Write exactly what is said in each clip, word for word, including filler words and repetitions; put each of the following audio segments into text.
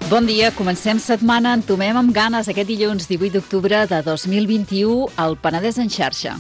Bon dia, comencem setmana, entomem amb ganes aquest dilluns divuit d'octubre de dos mil vint-i-u al Penedès en xarxa.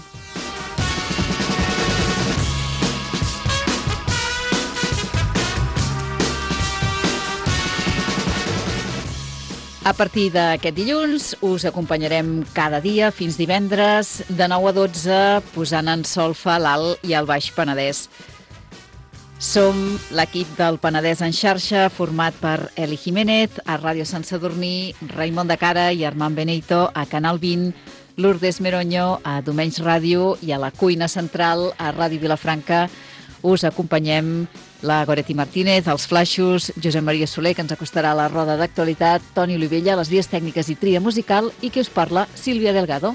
A partir d'aquest dilluns us acompanyarem cada dia fins divendres de nou a dotze posant en solfa l'Alt i el Baix Penedès. Som l'equip del Penedès en xarxa format per Eli Jiménez a Ràdio Sant Sadurní, Raimon de Cara i Armand Benito a Canal vint, Lourdes Meronyo a Domenys Ràdio i a la cuina central a Ràdio Vilafranca. Us acompanyem la Goretti Martínez, els flaixos, Josep Maria Soler, que ens acostarà a la roda d'actualitat, Toni Olivella, les vies tècniques i tria musical, i qui us parla, Sílvia Delgado.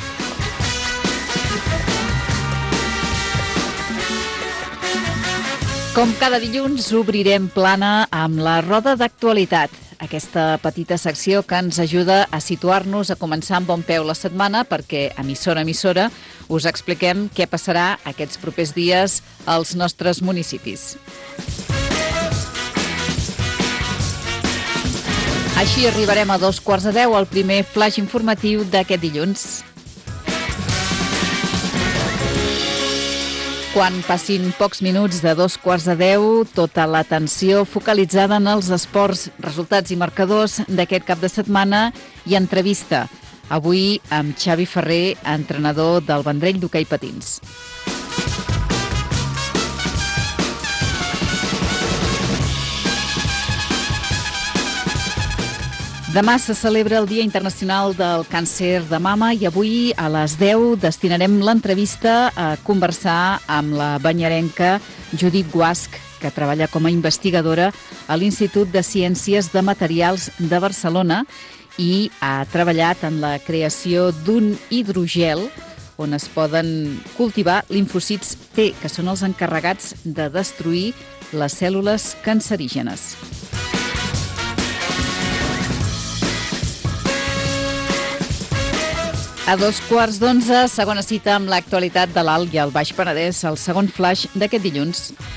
Com cada dilluns, obrirem plana amb la roda d'actualitat, aquesta petita secció que ens ajuda a situar-nos, a començar amb bon peu la setmana, perquè, emissora a emissora, us expliquem què passarà aquests propers dies als nostres municipis. Així arribarem a dos quarts de deu al primer flash informatiu d'aquest dilluns. Quan passin pocs minuts de dos quarts de deu, tota l'atenció focalitzada en els esports, resultats i marcadors d'aquest cap de setmana i entrevista. Avui amb Xavi Ferrer, entrenador del Vendrell d'hoquei patins. Demà se celebra el Dia Internacional del Càncer de Mama i avui a les deu destinarem l'entrevista a conversar amb la banyarenca Judit Guasch, que treballa com a investigadora a l'Institut de Ciències de Materials de Barcelona i ha treballat en la creació d'un hidrogel on es poden cultivar limfòcits T, que són els encarregats de destruir les cèl·lules cancerígenes. A dos quarts d'onze, segona cita amb l'actualitat de l'Alt i el Baix Penedès, el segon flash d'aquest dilluns.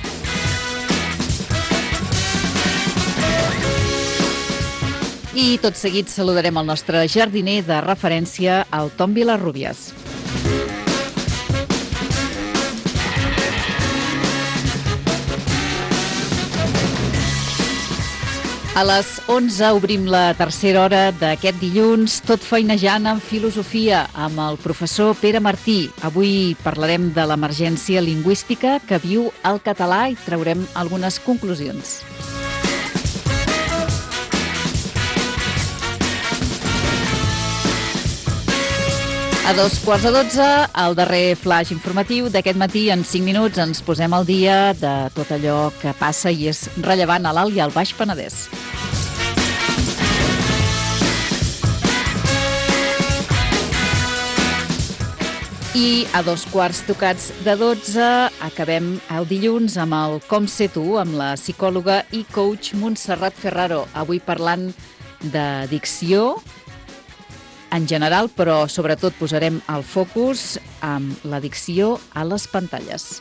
I tot seguit saludarem el nostre jardiner de referència, el Tom Vilarrubias. A les onze obrim la tercera hora d'aquest dilluns, tot feinejant en filosofia amb el professor Pere Martí. Avui parlarem de l'emergència lingüística que viu el català i traurem algunes conclusions. A dos quarts de dotze, el darrer flash informatiu d'aquest matí, en cinc minuts ens posem al dia de tot allò que passa i és rellevant a l'Alt i al Baix Penedès. I a dos quarts tocats de dotze acabem el dilluns amb el Com sé tu, amb la psicòloga i coach Montserrat Ferraro, avui parlant de dicció en general, però sobretot posarem el focus amb l'addicció a les pantalles.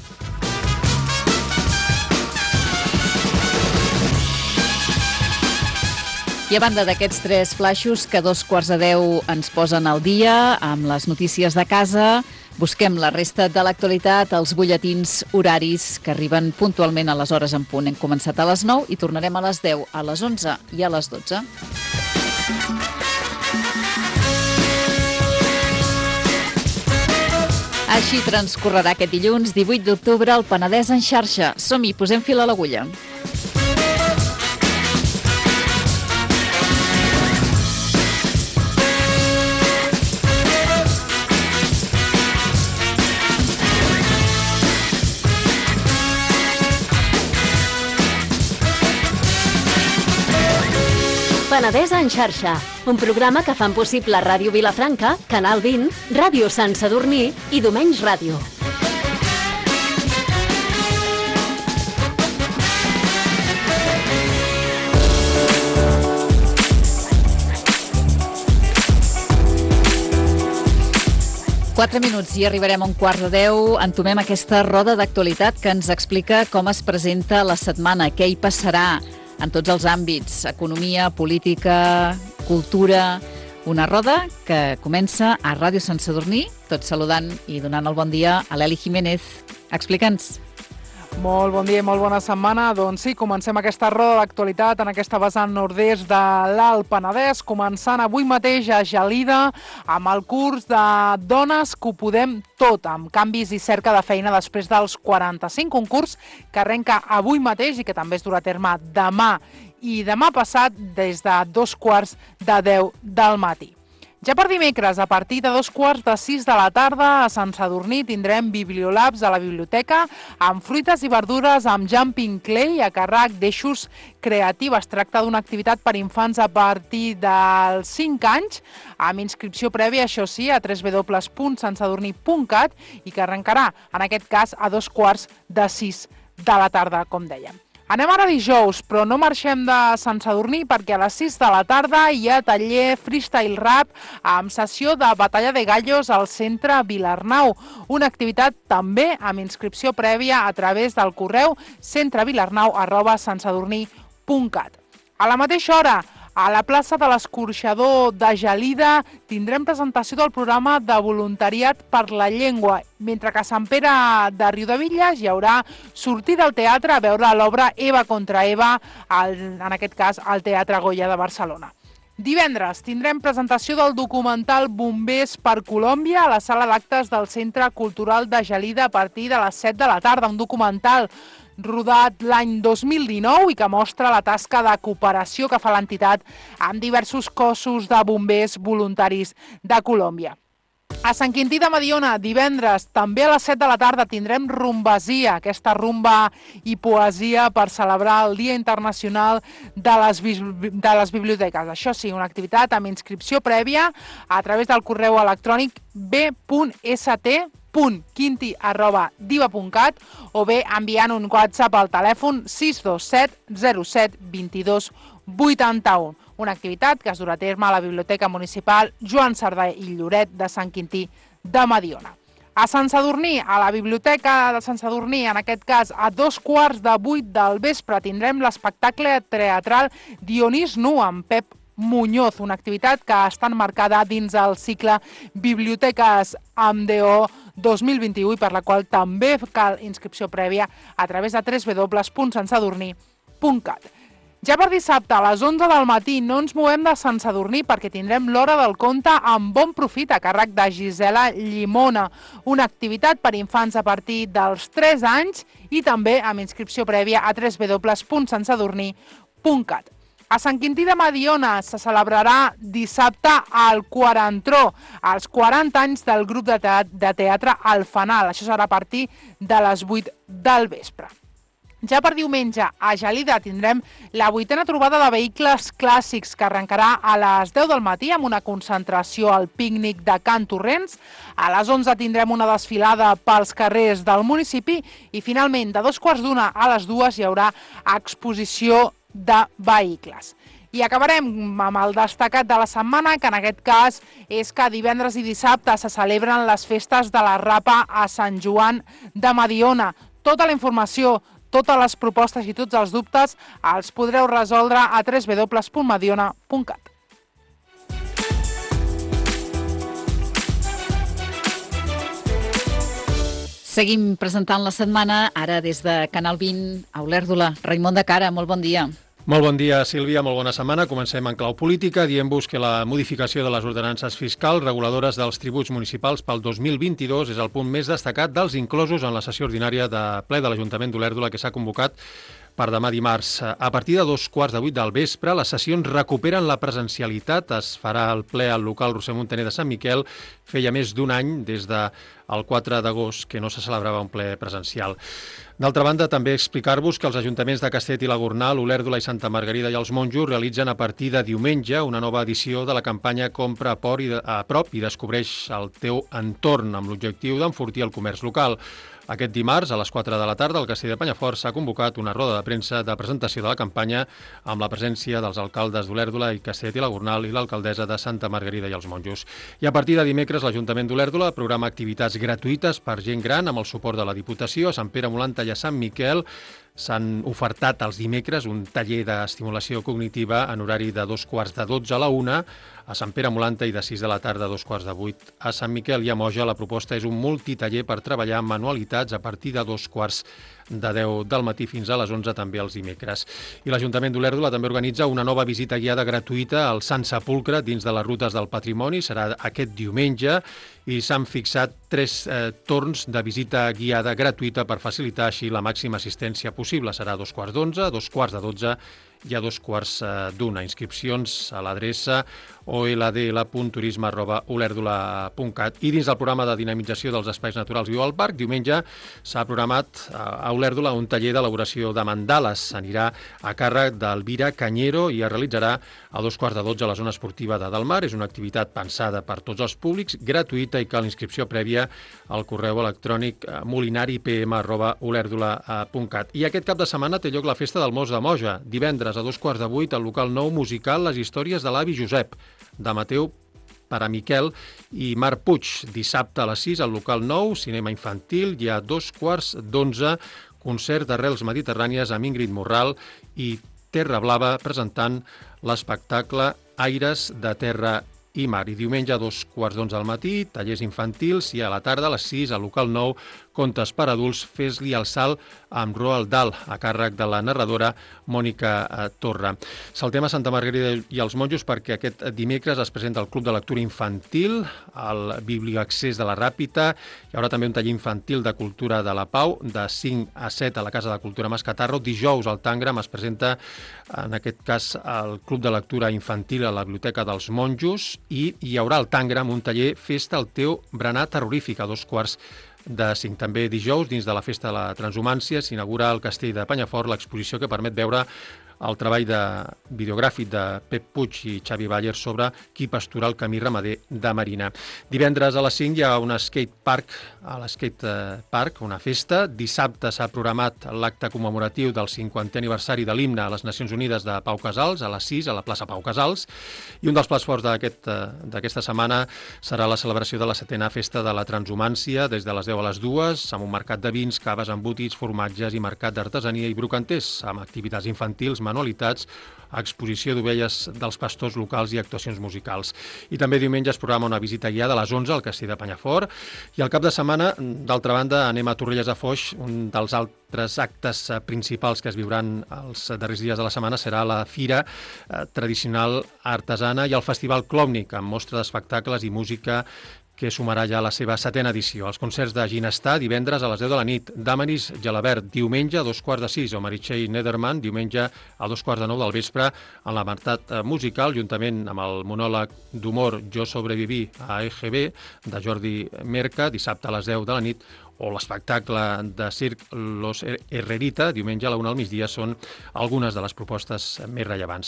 I a banda d'aquests tres flashos que a dos quarts de deu ens posen al dia amb les notícies de casa, busquem la resta de l'actualitat, els butlletins horaris que arriben puntualment a les hores en punt. Hem començat a les nou i tornarem a les deu, a les onze i a les dotze. Així transcorrerà aquest dilluns, divuit d'octubre, al Penedès en xarxa. Som-hi, posem fil a l'agulla. Penedès en xarxa, un programa que fan possible Ràdio Vilafranca, Canal vint, Ràdio Sant Sadurní i Domenys Ràdio. Quatre minuts i arribarem a un quart de deu. Entomem aquesta roda d'actualitat que ens explica com es presenta la setmana, què hi passarà en tots els àmbits, economia, política, cultura, una roda que comença a Ràdio Sant Sadurní, tot saludant i donant el bon dia a l'Eli Jiménez. Explica'ns. Molt bon dia i molt bona setmana. Doncs sí, comencem aquesta roda d'actualitat en aquesta vessant nord-est de l'Alt Penedès, començant avui mateix a Gelida amb el curs de Dones que ho podem tot, amb canvis i cerca de feina després dels quaranta-cinc, un curs que arrenca avui mateix i que també es durà a terme demà i demà passat des de dos quarts de deu del matí. Ja per dimecres, a partir de dos quarts de sis de la tarda, a Sant Sadurní tindrem Bibliolabs a la biblioteca amb fruites i verdures amb jumping clay a càrrec d'eixos creatius. Es tracta d'una activitat per infants a partir dels cinc anys, amb inscripció prèvia, això sí, a w w w punt sant sadurní punt cat i que arrencarà, en aquest cas, a dos quarts de sis de la tarda, com dèiem. Anem ara dijous, però no marxem de Sant Sadurní perquè a les sis de la tarda hi ha taller freestyle rap amb sessió de batalla de gallos al centre Vilarnau. Una activitat també amb inscripció prèvia a través del correu centrevilarnau arroba santsadurní punt cat. A la mateixa hora, a la plaça de l'Escorxador de Gelida tindrem presentació del programa de voluntariat per la llengua, mentre que a Sant Pere de Riudebitlles hi haurà sortida al teatre a veure l'obra Eva contra Eva, en aquest cas al Teatre Goya de Barcelona. Divendres tindrem presentació del documental Bombers per Colòmbia a la sala d'actes del Centre Cultural de Gelida a partir de les set de la tarda, un documental rodat l'any dos mil dinou i que mostra la tasca de cooperació que fa l'entitat amb diversos cossos de bombers voluntaris de Colòmbia. A Sant Quintí de Mediona, divendres, també a les set de la tarda, tindrem rumbasia, aquesta rumba i poesia per celebrar el Dia Internacional de les, de les Biblioteques. Això sí, una activitat amb inscripció prèvia a través del correu electrònic b punt s t punt quinti arroba diva punt cat o bé enviant un WhatsApp al telèfon sis dos set zero set dos dos vuitanta u. Una activitat que es durà a terme a la Biblioteca Municipal Joan Sardà i Lloret de Sant Quintí de Mediona. A Sant Sadurní, a la Biblioteca de Sant Sadurní, en aquest cas a dos quarts de vuit del vespre, tindrem l'espectacle teatral Dionís Nu amb Pep Muñoz, una activitat que està enmarcada dins el cicle Biblioteques amb D O dos mil vint-i-u i per la qual també cal inscripció prèvia a través de w w w punt sant sadurní punt cat. Ja per dissabte, a les onze del matí, no ens movem de Sant Sadurní perquè tindrem l'Hora del Conte amb bon profit a càrrec de Gisela Llimona, una activitat per infants a partir dels tres anys i també amb inscripció prèvia a w w w punt sant sadurní punt cat. A Sant Quintí de Mediona se celebrarà dissabte el quarantró, els quaranta anys del grup de teatre, de teatre El Fanal. Això serà a partir de les vuit del vespre. Ja per diumenge, a Gelida tindrem la vuitena trobada de vehicles clàssics que arrencarà a les deu del matí amb una concentració al pícnic de Can Torrents. A les onze tindrem una desfilada pels carrers del municipi i finalment de dos quarts d'una a les dues hi haurà exposició de vehicles. I acabarem amb el destacat de la setmana, que en aquest cas és que divendres i dissabte se celebren les festes de la Rapa a Sant Joan de Mediona. Tota la informació, totes les propostes i tots els dubtes els podreu resoldre a w w w punt mediona punt cat. Seguim presentant la setmana, ara des de Canal vint, a Olèrdola. Raimon de Cara, molt bon dia. Molt bon dia, Sílvia, molt bona setmana. Comencem en clau política, dient-vos que la modificació de les ordenances fiscals reguladores dels tributs municipals pel dos mil vint-i-dos és el punt més destacat dels inclosos en la sessió ordinària de ple de l'Ajuntament d'Olèrdola que s'ha convocat per demà dimarts. A partir de dos quarts de vuit del vespre, les sessions recuperen la presencialitat. Es farà el ple al local Roser Montaner de Sant Miquel. Feia més d'un any, des del quatre d'agost, que no se celebrava un ple presencial. D'altra banda, també explicar-vos que els ajuntaments de Castet i la Gornal, Olèrdola i Santa Margarida i els Monjos realitzen a partir de diumenge una nova edició de la campanya Compra a prop i descobreix el teu entorn, amb l'objectiu d'enfortir el comerç local. Aquest dimarts, a les quatre de la tarda, al Castell de Penyafort s'ha convocat una roda de premsa de presentació de la campanya amb la presència dels alcaldes d'Olèrdola i Castellet i la Gornal i l'alcaldessa de Santa Margarida i els Monjos. I a partir de dimecres, l'Ajuntament d'Olèrdola programa activitats gratuïtes per gent gran amb el suport de la Diputació. A Sant Pere Molanta i a Sant Miquel s'han ofertat els dimecres un taller d'estimulació cognitiva en horari de dos quarts de dotze a la una, a Sant Pere Molanta i de sis de la tarda a dos quarts de vuit. A Sant Miquel i a Moja la proposta és un multitaller per treballar amb manualitats a partir de dos quarts de deu del matí fins a les onze, també els dimecres. I l'Ajuntament d'Olèrdola també organitza una nova visita guiada gratuïta al Sant Sepulcre dins de les rutes del patrimoni. Serà aquest diumenge i s'han fixat tres eh, torns de visita guiada gratuïta per facilitar així la màxima assistència possible. Serà a dos quarts d'onze, dos quarts de dotze i a dos quarts d'una. Inscripcions a l'adreça o l d l punt turisme arroba olèrdola punt cat. I dins del programa de dinamització dels espais naturals Viu al Parc, diumenge s'ha programat a Olèrdola un taller d'elaboració de mandales. S'anirà a càrrec d'Elvira Cañero i es realitzarà a dos quarts de dotze a la zona esportiva de Delmar. És una activitat pensada per tots els públics, gratuïta i cal inscripció prèvia al correu electrònic molinaripm arroba olèrdola punt cat. I aquest cap de setmana té lloc la festa del Mos de Moja. Divendres a dos quarts de vuit al local nou musical Les històries de l'avi Josep, de Mateu Paramiquel i Marc Puig. Dissabte a les sis al local nou, cinema infantil, i a dos quarts d'onze, concert d'arrels mediterrànies amb Ingrid Morral i Terra Blava presentant l'espectacle Aires de Terra i Mar. I diumenge a dos quarts d'onze al matí, tallers infantils, i a la tarda a les sis al local nou, contes per adults, Fes-li el salt amb Roald Dahl, a càrrec de la narradora Mònica Torra. Saltem a Santa Margarida i els Monjos perquè aquest dimecres es presenta el Club de Lectura Infantil, el Biblioaccés de la Ràpita. Hi haurà també un taller infantil de Cultura de la Pau, de cinc a set a la Casa de Cultura Mascatarro. Dijous al Tangram es presenta, en aquest cas, el Club de Lectura Infantil a la Biblioteca dels Monjos, i hi haurà al Tangram un taller Festa el teu berenar terrorífic a dos quarts de cinc. També dijous, dins de la Festa de la Transhumància, s'inaugura al Castell de Penyafort l'exposició que permet veure el treball de videogràfic de Pep Puig i Xavi Baller sobre qui pastura el camí ramader de Marina. Divendres a les cinc hi ha un skate park, a l'Skate Park, una festa. Dissabte s'ha programat l'acte commemoratiu del cinquantè aniversari de l'himne a les Nacions Unides de Pau Casals, a les sis, a la plaça Pau Casals. I un dels plats forts d'aquesta aquest, setmana serà la celebració de la setena Festa de la Transhumància, des de les deu a les dues, amb un mercat de vins, caves, embotits, formatges i mercat d'artesania i brocanters, amb activitats infantils, manualitats, exposició d'ovelles dels pastors locals i actuacions musicals. I també diumenge es programa una visita guiada a les onze al Castell de Penyafort. I al cap de setmana, d'altra banda, anem a Torrelles de Foix. Un dels altres actes principals que es viuran els darrers dies de la setmana serà la Fira eh, Tradicional Artesana i el Festival Clòmnic, amb mostra d'espectacles i música que sumarà ja la seva setena edició. Els concerts de Ginestar, divendres a les deu de la nit, Damaris Gelabert, diumenge a dos quarts de sis, o Meritxell Nederman, diumenge a dos quarts de nou del vespre, en l'apartat musical, juntament amb el monòleg d'humor Jo sobreviví a E G B, de Jordi Merca, dissabte a les deu de la nit, o l'espectacle de circ Los Herrerita, diumenge a la una al migdia, són algunes de les propostes més rellevants.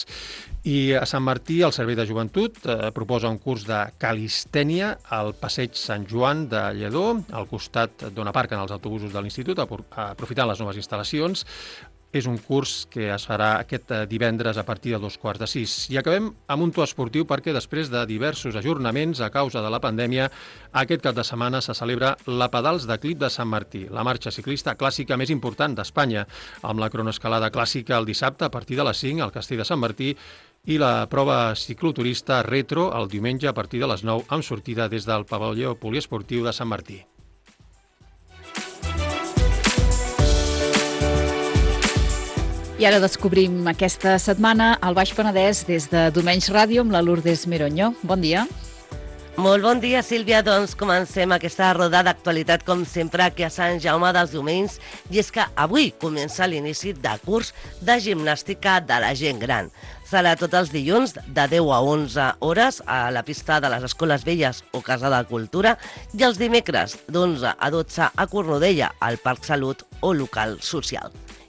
I a Sant Martí, el Servei de Joventut eh, proposa un curs de calistènia al Passeig Sant Joan de Lledó, al costat d'on aparquen els autobusos de l'institut, aprofitant les noves instal·lacions. És un curs que es farà aquest divendres a partir de dos quarts de sis. I acabem amb un to esportiu perquè després de diversos ajornaments a causa de la pandèmia, aquest cap de setmana se celebra la Pedals de Clip de Sant Martí, la marxa ciclista clàssica més important d'Espanya, amb la cronoescalada clàssica el dissabte a partir de les cinc al Castell de Sant Martí i la prova cicloturista retro el diumenge a partir de les nou amb sortida des del pavelló poliesportiu de Sant Martí. I ara descobrim aquesta setmana al Baix Penedès des de Domenys Ràdio amb la Lourdes Meroño. Bon dia. Molt bon dia, Sílvia. Doncs comencem aquesta roda d'actualitat, com sempre, aquí a Sant Jaume dels Domenys. I és que avui comença l'inici de curs de gimnàstica de la gent gran. Serà tots els dilluns de deu a onze hores a la pista de les Escoles Velles o Casa de Cultura i els dimecres d'onze a dotze a Cornudella, al Parc Salut o local social.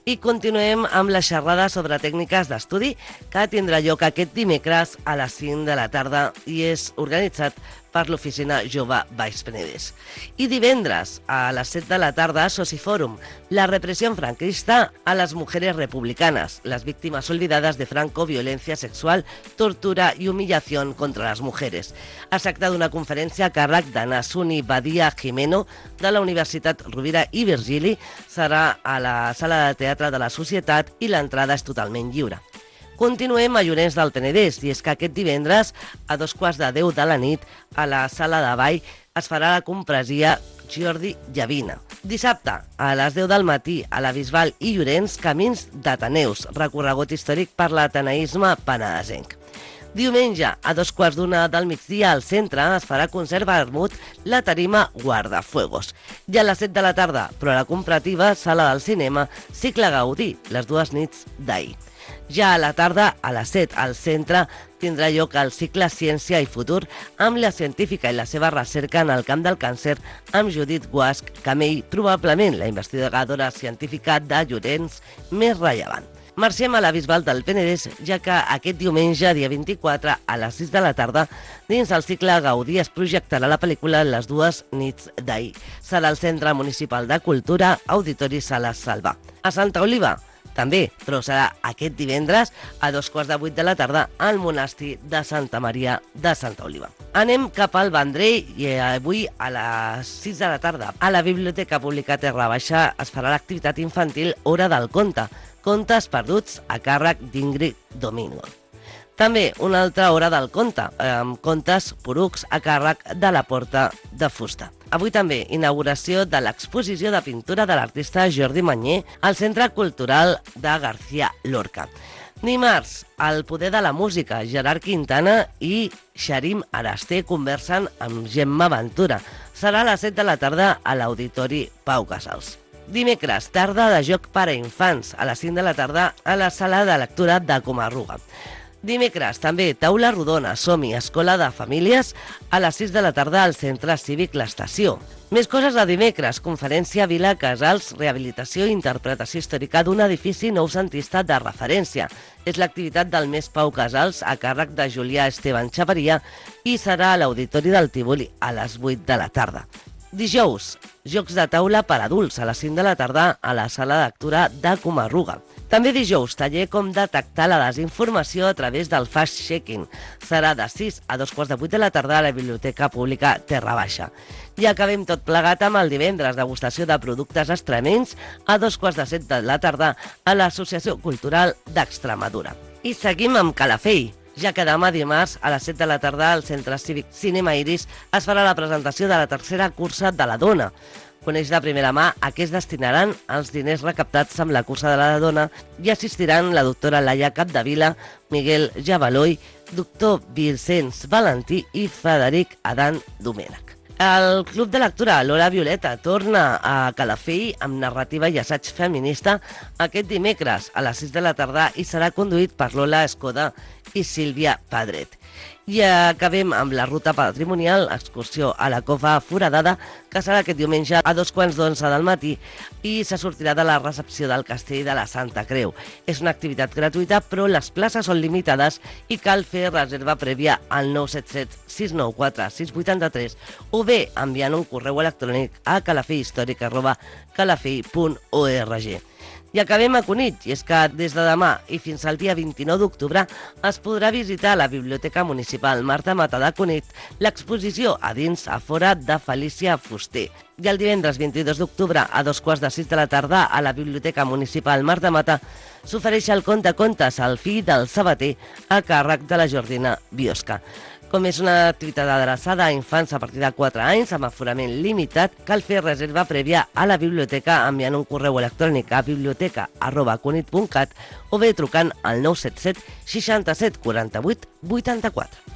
I continuem amb la xerrada sobre tècniques d'estudi que tindrà lloc aquest dimecres a les cinc de la tarda i és organitzat per l'Oficina Jove Baix Penedès. I divendres a les set de la tarda a Socifòrum, la repressió franquista a les mujeres republicanes, les víctimes olvidades de Franco, violencia sexual, tortura i humillación contra les mujeres. Es tracta d'una conferència a càrrec d'Anna Suni Badia Jimeno de la Universitat Rovira i Virgili. Serà a la sala de teatre de la Societat i l'entrada és totalment lliure. Continuem a Llorenç del Penedès, i és que aquest divendres, a dos quarts de deu de la nit, a la sala de ball, es farà la compresia Jordi Llavina. Dissabte, a les deu del matí, a la Bisbal i Llorenç, Camins d'Ateneus, recorregut històric per l'ateneisme penedesenc. Diumenge, a dos quarts d'una del migdia, al centre es farà concert vermut la tarima Guardafuegos. I a les set de la tarda, però a la comparativa, sala del cinema, cicle Gaudí, les dues nits d'ahir. Ja a la tarda, a les set, al centre, tindrà lloc el cicle Ciència i Futur amb la científica i la seva recerca en el camp del càncer amb Judit Guasch Camell, probablement la investigadora científica de Llorenç més rellevant. Marxem a la Bisbal del Penedès, ja que aquest diumenge, dia vint-i-quatre, a les sis de la tarda, dins el cicle Gaudí es projectarà la pel·lícula Les dues nits d'ahir. Serà al Centre Municipal de Cultura, Auditori Sala Salva. A Santa Oliva, també, però serà aquest divendres a dos quarts de vuit de la tarda al monestir de Santa Maria de Santa Oliva. Anem cap al Vendrell i avui a les sis de la tarda a la Biblioteca Pública Terra Baixa es farà l'activitat infantil Hora del Conte, contes perduts a càrrec d'Ingrid Domingo. També una altra hora del conte, amb contes porucs a càrrec de la Porta de Fusta. Avui també inauguració de l'exposició de pintura de l'artista Jordi Manyer al Centre Cultural de García Lorca. Dimarts, El poder de la música, Gerard Quintana i Xarim Arasté conversen amb Gemma Ventura. Serà a les set de la tarda a l'Auditori Pau Casals. Dimecres, tarda de joc per a infants, a les cinc de la tarda a la sala de lectura de Comarruga. Dimecres, també, taula rodona, som-hi, escola de famílies, a les sis de la tarda al Centre Cívic L'Estació. Més coses de dimecres, conferència Vila Casals, rehabilitació i interpretació històrica d'un edifici noucentista de referència. És l'activitat del mes Pau Casals a càrrec de Julià Esteban Xaveria i serà a l'Auditori del Tívoli a les vuit de la tarda. Dijous, jocs de taula per adults a les cinc de la tarda a la sala de lectura de Comarruga. També dijous, taller com detectar la desinformació a través del fact-checking. Serà de sis a dos quarts de vuit de la tarda a la Biblioteca Pública Terra Baixa. I acabem tot plegat amb el divendres, degustació de productes extremenys a dos quarts de set de la tarda a l'Associació Cultural d'Extremadura. I seguim amb Calafell, ja que demà dimarts a les set de la tarda al Centre Cívic Cinema Iris es farà la presentació de la tercera cursa de la dona. Coneix de primera mà a què es destinaran els diners recaptats amb la cursa de la dona i assistiran la doctora Laia Capdevila, Miguel Jabaloi, doctor Vicenç Valentí i Frederic Adan Domènech. El Club de Lectura L'Hora Violeta torna a Calafell amb narrativa i assaig feminista aquest dimecres a les sis de la tarda i serà conduït per Lola Escoda i Sílvia Padret. I acabem amb la ruta patrimonial, excursió a la Cova Foradada, que serà aquest diumenge a dos quarts d'onze del matí i se sortirà de la recepció del Castell de la Santa Creu. És una activitat gratuïta, però les places són limitades i cal fer reserva prèvia al nou set set sis nou quatre sis vuit tres o bé enviant un correu electrònic a calafellhistòric arroba calafell punt org. I acabem a Cunit, i és que des de demà i fins al dia vint-i-nou d'octubre es podrà visitar a la Biblioteca Municipal Marta Mata de Cunit l'exposició a dins a fora de Felícia Fuster. I el divendres vint-i-dos d'octubre a dos quarts de sis de la tarda a la Biblioteca Municipal Marta Mata s'ofereix el conte contes al fill del sabater a càrrec de la Jordina Biosca. Com és una activitat adreçada a infants a partir de quatre anys amb aforament limitat, cal fer reserva prèvia a la biblioteca enviant un correu electrònic a biblioteca arroba cunit punt cat o bé trucant al nou set set seixanta-set quaranta-vuit vuitanta-quatre.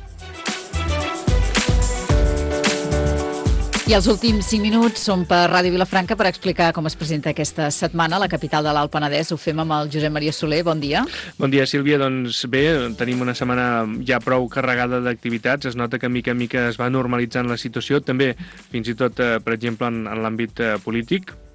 I els últims cinc minuts són per Ràdio Vilafranca per explicar com es presenta aquesta setmana a la capital de l'Alt Penedès. Ho fem amb el Josep Maria Soler. Bon dia. Bon dia, Sílvia. Doncs bé, tenim una setmana ja prou carregada d'activitats. Es nota que mica en mica es va normalitzant la situació, també fins i tot, per exemple, en, en l'àmbit polític.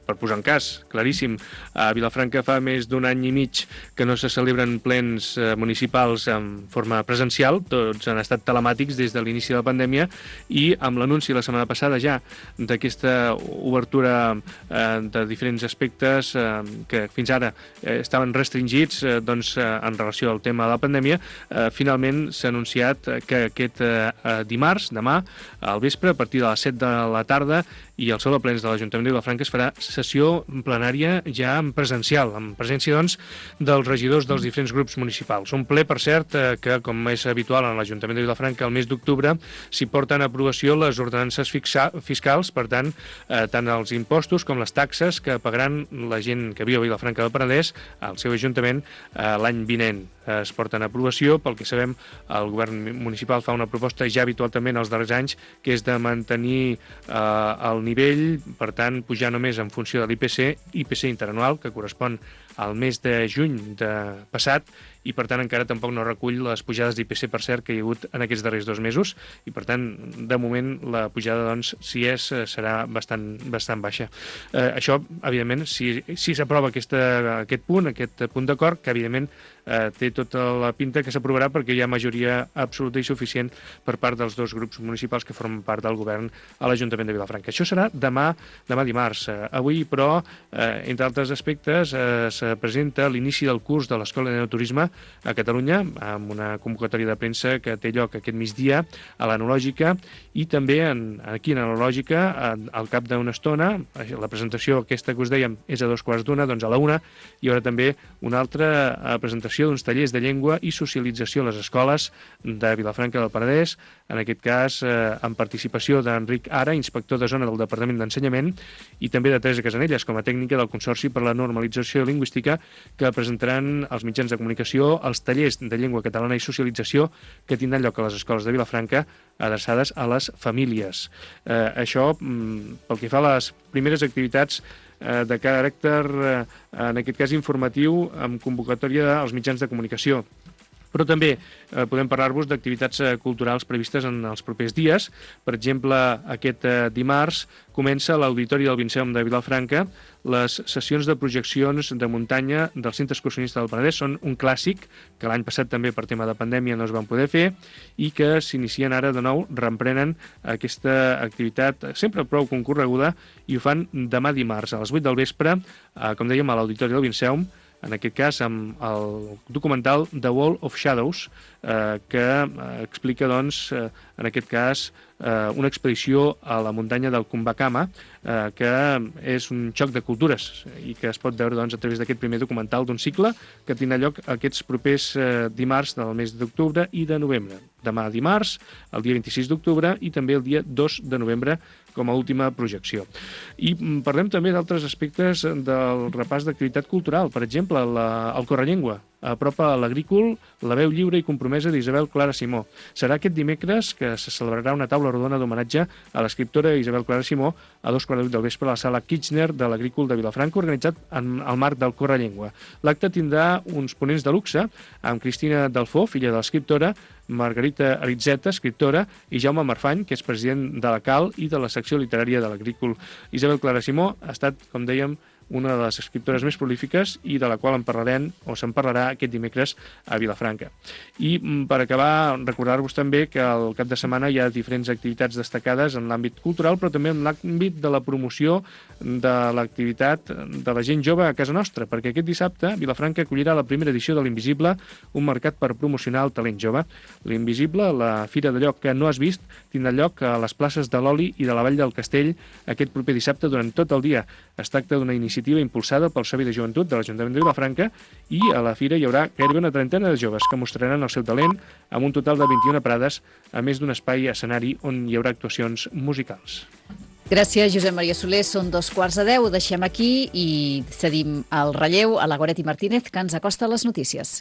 per posar un cas claríssim, a Vilafranca fa més d'un any i mig que no se celebren plens eh, municipals en forma presencial, tots han estat telemàtics des de l'inici de la pandèmia, i amb l'anunci la setmana passada ja d'aquesta obertura eh, de diferents aspectes eh, que fins ara eh, estaven restringits eh, doncs, eh, en relació al tema de la pandèmia, eh, finalment s'ha anunciat que aquest eh, dimarts, demà, al vespre, a partir de les set de la tarda, i al Saló de Plens de l'Ajuntament de Vilafranca es farà sessió plenària ja en presencial, amb presència, doncs, dels regidors dels diferents grups municipals. Un ple, per cert, eh, que, com és habitual en l'Ajuntament de Vilafranca, el mes d'octubre s'hi porten a aprovació les ordenances fixa, fiscals, per tant, eh, tant els impostos com les taxes que pagaran la gent que viu a Vilafranca del Penedès al seu Ajuntament eh, l'any vinent. Eh, es porten a aprovació, pel que sabem, el govern municipal fa una proposta ja habitual també en els darrers anys, que és de mantenir eh, el nivell, per tant, pujar només en funció de l'I P C, I P C interanual, que correspon al mes de juny de passat, i per tant encara tampoc no recull les pujades d'I P C, per cert, que hi ha hagut en aquests darrers dos mesos, i per tant, de moment, la pujada, doncs, si és, serà bastant, bastant baixa. Eh, això, evidentment, si, si s'aprova aquest punt, aquest punt d'acord, que evidentment eh, té tota la pinta que s'aprovarà perquè hi ha majoria absoluta i suficient per part dels dos grups municipals que formen part del govern a l'Ajuntament de Vilafranca. Això serà demà, demà dimarts. Eh, avui, però, eh, entre altres aspectes, eh, se presenta l'inici del curs de l'Escola de Neoturisme a Catalunya, amb una convocatòria de premsa que té lloc aquest migdia a l'Enològica, i també en, aquí en l'Enològica, al cap d'una estona, la presentació aquesta que us dèiem és a dos quarts d'una, doncs a la una hi haurà també una altra presentació d'uns tallers de llengua i socialització a les escoles de Vilafranca del Penedès, en aquest cas eh, amb participació d'Enric Ara, inspector de zona del Departament d'Ensenyament, i també de Teresa Casanelles, com a tècnica del Consorci per la Normalització Lingüística, que presentaran als mitjans de comunicació els tallers de llengua catalana i socialització que tindran lloc a les escoles de Vilafranca adreçades a les famílies. Eh, això, pel que fa a les primeres activitats eh, de caràcter, eh, en aquest cas informatiu, amb convocatòria als mitjans de comunicació. Però també eh, podem parlar-vos d'activitats eh, culturals previstes en els propers dies. Per exemple, aquest eh, dimarts comença a l'Auditori del Vinceum de Vilafranca les sessions de projeccions de muntanya del Centre Excursionista del Penedès. Són un clàssic que l'any passat també per tema de pandèmia no es van poder fer i que s'inicien ara de nou, reemprenen aquesta activitat sempre prou concorreguda, i ho fan demà dimarts a les vuit del vespre, eh, com dèiem, a l'Auditori del Vinceum, en aquest cas amb el documental The Wall of Shadows, eh, que eh, explica, doncs, eh, en aquest cas, eh, una expedició a la muntanya del Kumbhakama, eh, que és un xoc de cultures i que es pot veure, doncs, a través d'aquest primer documental d'un cicle que tindrà lloc aquests propers eh, dimarts del mes d'octubre i de novembre. Demà dimarts, el dia vint-i-sis d'octubre, i també el dia dos de novembre com a última projecció. I parlem també d'altres aspectes del repàs d'activitat cultural. Per exemple, la, el Correllengua apropa a l'agrícol la veu lliure i compromesa d'Isabel Clara Simó. Serà aquest dimecres que se celebrarà una taula rodona d'homenatge a l'escriptora Isabel Clara Simó a dos quarts de vuit del vespre a la sala Kirchner de l'agrícol de Vilafranca, organitzat en el marc del Correllengua. L'acte tindrà uns ponents de luxe amb Cristina Dalfó, filla de l'escriptora, Margarita Aritzeta, escriptora, i Jaume Marfany, que és president de la Cal i de la secció literària de l'agrícol. Isabel Clara Simó ha estat, com dèiem, una de les escriptores més prolífiques i de la qual en parlarem, o se'n parlarà aquest dimecres a Vilafranca. I per acabar, recordar-vos també que al cap de setmana hi ha diferents activitats destacades en l'àmbit cultural, però també en l'àmbit de la promoció de l'activitat de la gent jove a casa nostra, perquè aquest dissabte Vilafranca acollirà la primera edició de l'Invisible, un mercat per promocionar el talent jove. L'Invisible, la fira d'allò que no has vist, tindrà lloc a les places de l'Oli i de la Vall del Castell aquest proper dissabte durant tot el dia. Es tracta d'una iniciativa impulsada pel Servei de Joventut de l'Ajuntament de Vilafranca, i a la fira hi haurà gairebé una trentena de joves que mostraran el seu talent amb un total de vint-i-una prades, a més d'un espai escenari on hi haurà actuacions musicals. Gràcies, Josep Maria Soler. Són dos quarts de deu. Ho deixem aquí i cedim el relleu a la Goretti Martínez, que ens acosta les notícies.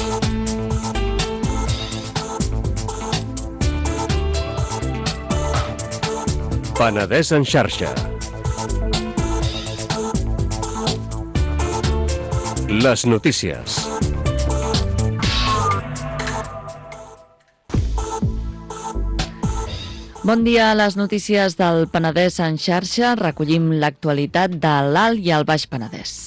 Penedès en xarxa. Les notícies. Bon dia. A les notícies del Penedès en xarxa recollim l'actualitat de l'Alt i el Baix Penedès.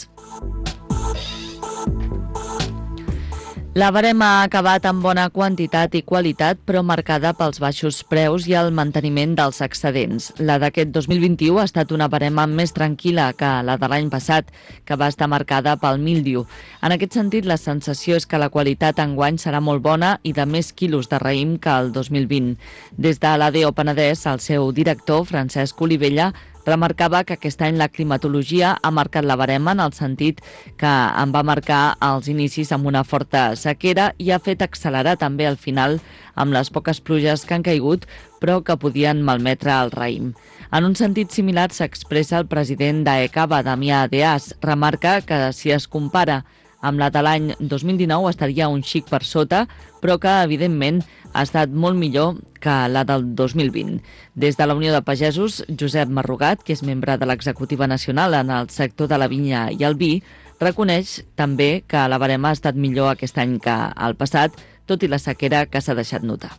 La barema ha acabat amb bona quantitat i qualitat, però marcada pels baixos preus i el manteniment dels excedents. La d'aquest dos mil vint-i-u ha estat una barema més tranquil·la que la de l'any passat, que va estar marcada pel míldiu. En aquest sentit, la sensació és que la qualitat enguany serà molt bona i de més quilos de raïm que el dos mil vint. Des de l'A D O Penedès, el seu director, Francesc Olivella, remarcava que aquest any la climatologia ha marcat la barema en el sentit que en va marcar els inicis amb una forta sequera i ha fet accelerar també al final amb les poques pluges que han caigut, però que podien malmetre el raïm. En un sentit similar s'expressa el president d'AECABA, Damià Deàs. Remarca que si es compara amb la de l'any dos mil dinou estaria un xic per sota, però que, evidentment, ha estat molt millor que la del dos mil vint. Des de la Unió de Pagesos, Josep Marrugat, que és membre de l'executiva nacional en el sector de la vinya i el vi, reconeix també que la barema ha estat millor aquest any que el passat, tot i la sequera que s'ha deixat notar.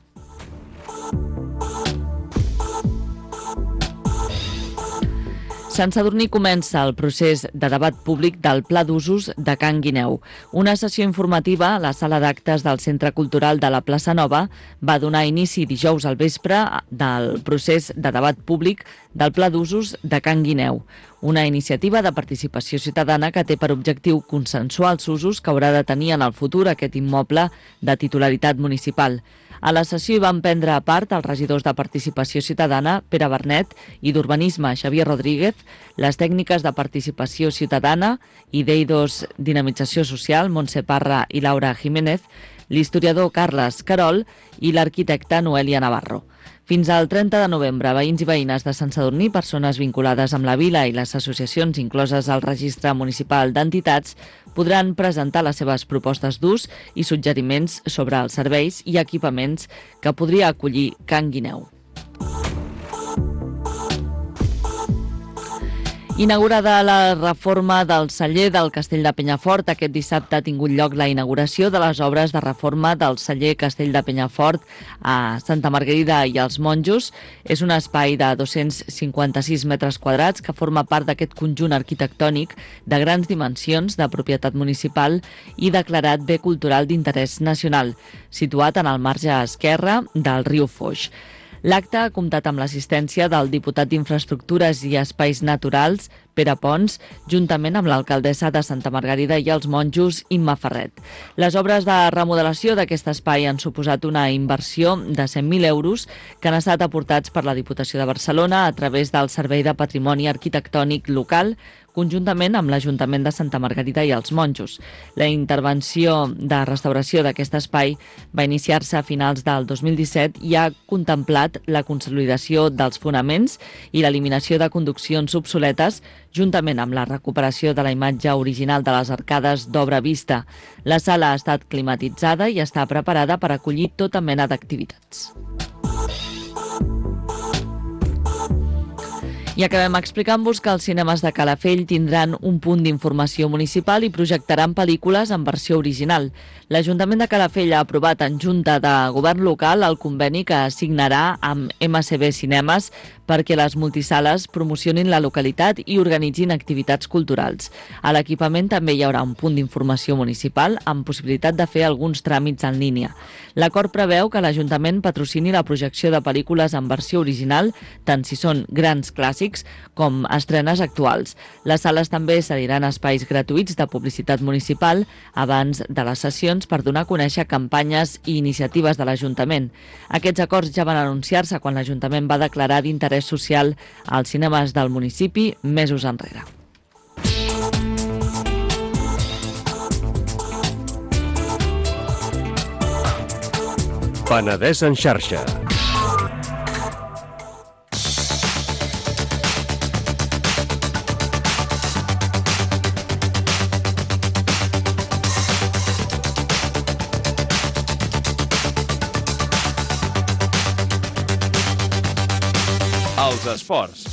Sant Sadurní comença el procés de debat públic del Pla d'Usos de Can Guineu. Una sessió informativa a la sala d'actes del Centre Cultural de la Plaça Nova va donar inici dijous al vespre del procés de debat públic del Pla d'Usos de Can Guineu, una iniciativa de participació ciutadana que té per objectiu consensuar els usos que haurà de tenir en el futur aquest immoble de titularitat municipal. A la sessió hi van prendre part els regidors de Participació Ciutadana, Pere Bernet, i d'Urbanisme, Xavier Rodríguez, les tècniques de Participació Ciutadana i d'Eidos Dinamització Social, Montse Parra i Laura Jiménez, l'historiador Carles Carol i l'arquitecta Noelia Navarro. Fins al trenta de novembre, veïns i veïnes de Sant Sadurní, persones vinculades amb la vila i les associacions incloses al Registre Municipal d'Entitats podran presentar les seves propostes d'ús i suggeriments sobre els serveis i equipaments que podria acollir Can Guineu. Inaugurada la reforma del celler del Castell de Penyafort, aquest dissabte ha tingut lloc la inauguració de les obres de reforma del celler Castell de Penyafort a Santa Margarida i els Monjos. És un espai de dos-cents cinquanta-sis metres quadrats que forma part d'aquest conjunt arquitectònic de grans dimensions de propietat municipal i declarat bé cultural d'interès nacional, situat en el marge esquerre del riu Foix. L'acte ha comptat amb l'assistència del diputat d'Infraestructures i Espais Naturals, Pere Pons, juntament amb l'alcaldessa de Santa Margarida i els Monjos, Imma Ferret. Les obres de remodelació d'aquest espai han suposat una inversió de cent mil euros que han estat aportats per la Diputació de Barcelona a través del Servei de Patrimoni Arquitectònic Local, conjuntament amb l'Ajuntament de Santa Margarida i els Monjos. La intervenció de restauració d'aquest espai va iniciar-se a finals del dos mil disset i ha contemplat la consolidació dels fonaments i l'eliminació de conduccions obsoletes, juntament amb la recuperació de la imatge original de les arcades d'obra vista. La sala ha estat climatitzada i està preparada per acollir tota mena d'activitats. I acabem explicant-vos que els cinemes de Calafell tindran un punt d'informació municipal i projectaran pel·lícules en versió original. L'Ajuntament de Calafell ha aprovat en Junta de Govern Local el conveni que signarà amb M C B Cinemes perquè les multisales promocionin la localitat i organitzin activitats culturals. A l'equipament també hi haurà un punt d'informació municipal amb possibilitat de fer alguns tràmits en línia. L'acord preveu que l'Ajuntament patrocini la projecció de pel·lícules en versió original, tant si són grans clàssics com estrenes actuals. Les sales també cediran espais gratuïts de publicitat municipal abans de les sessions per donar a conèixer campanyes i iniciatives de l'Ajuntament. Aquests acords ja van anunciar-se quan l'Ajuntament va declarar d'interès social als cinemes del municipi mesos enrere. Penedès en xarxa. Els esports.